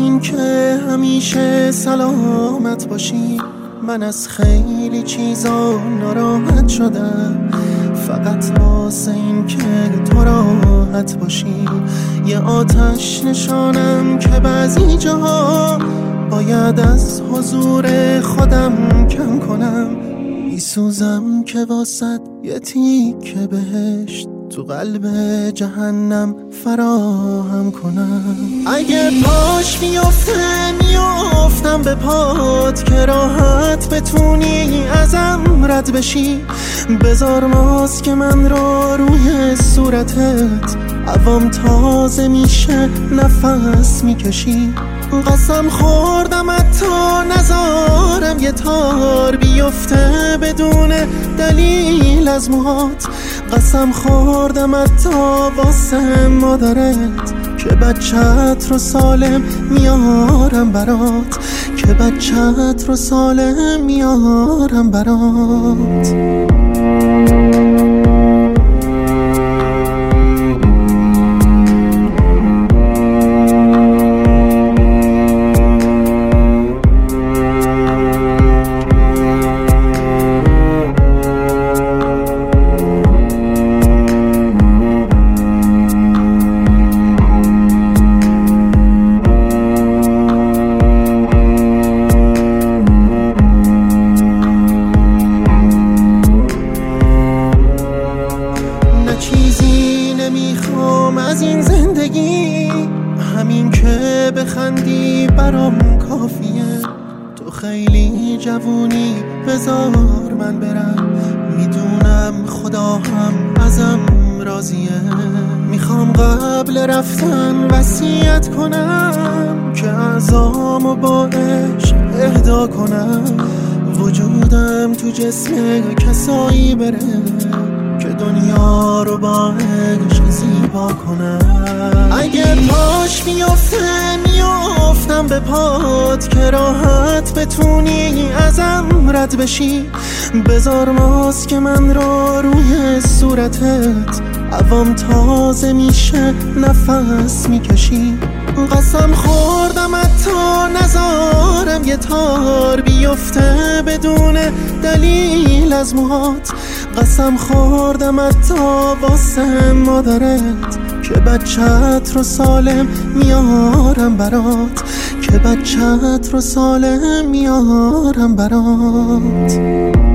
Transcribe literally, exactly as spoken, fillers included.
این که همیشه سلامت باشی. من از خیلی چیزا ناراحت شدم، فقط واسه این که تو راحت باشی. یه آتش نشانم که بعضی جاها باید از حضور خودم کم کنم. میسوزم که واسد یه تیکه بهشت تو قلب جهنم فراهم کنم. اگه پاش میافته میافتم به پات که راحت بتونی ازم رد بشی. بذار ماسک من رو روی صورتت، عوام تازه میشه نفس میکشی. قسم خوردم حتی نزارم یه تار بیفته بدون دلیل از موهات. قسم خوردم حتی واسه مادرت که بچت رو سالم میارم برات، که بچت رو سالم میارم برات. چیزی نمیخوام از این زندگی، همین که بخندی برام کافیه. تو خیلی جوونی بذار من برم، میدونم خدا هم ازم راضیه. میخوام قبل رفتن وصیت کنم که اعضامو با عشق اهدا کنم. وجودم تو جسم کسایی بره که دنیا رو با عشق زیبا کنم. اگه پاش میافته میافتم به پات که راحت بتونی ازم رد بشی. بذار ماسک من رو روی صورتت، عوام تازه میشه نفس میکشی. قسم خوردم حتی نزارم یه تار بیفته بدون دلیل از موهات. قسم خوردم حتی واسه مادرت که بچت رو سالم میارم برات، که بچت رو سالم میارم برات.